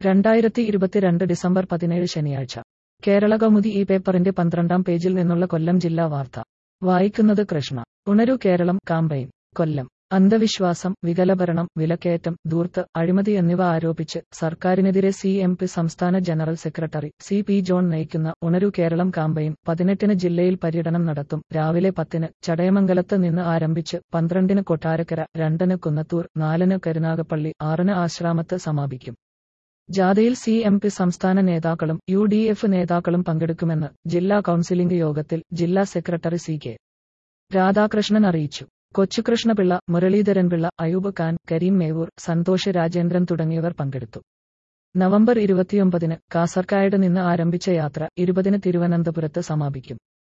2022 December 17 ശനിയാഴ്ച. കേരളകൗമുദി ഈ പേപ്പറിന്റെ 12-ാം പേജിൽ നിന്നുള്ള കൊല്ലം ജില്ലാ വാർത്ത. വായിക്കുന്നത് കൃഷ്ണ. ഉണരൂ കേരളം കാമ്പയിൻ. കൊല്ലം. അന്ധവിശ്വാസം, വികലഭരണം, വിലക്കയറ്റം, ധൂർത്ത്, അഴിമതി എന്നിവ ആരോപിച്ച് സർക്കാരിനെതിരെ CMP സംസ്ഥാന ജനറൽ സെക്രട്ടറി CP ജോൺ നയിക്കുന്ന ഉണരൂ കേരളം കാമ്പയിൻ 18-ന് ജില്ലയിൽ പര്യടനം നടത്തും. രാവിലെ 10-ന് ചടയമംഗലത്ത് നിന്ന് ആരംഭിച്ച് 12-ന് കൊട്ടാരക്കര, 2-ന് കുന്നത്തൂർ, 4-ന് കരുനാഗപ്പള്ളി, 6-ന് ആശ്രാമത്ത് സമാപിക്കും. ജാഥയിൽ CMP സംസ്ഥാന നേതാക്കളും UDF നേതാക്കളും പങ്കെടുക്കുമെന്ന് ജില്ലാ കൗൺസിലിംഗ് യോഗത്തിൽ ജില്ലാ സെക്രട്ടറി CK രാധാകൃഷ്ണൻ അറിയിച്ചു. കൊച്ചുകൃഷ്ണപിള്ള, മുരളീധരൻപിള്ള, അയൂബ് ഖാൻ, കരീം മേവൂർ, സന്തോഷ് രാജേന്ദ്രൻ തുടങ്ങിയവർ പങ്കെടുത്തു. നവംബർ 29-ന് കാസർകാട് നിന്ന് ആരംഭിച്ച യാത്ര 20-ന് തിരുവനന്തപുരത്ത് സമാപിക്കും.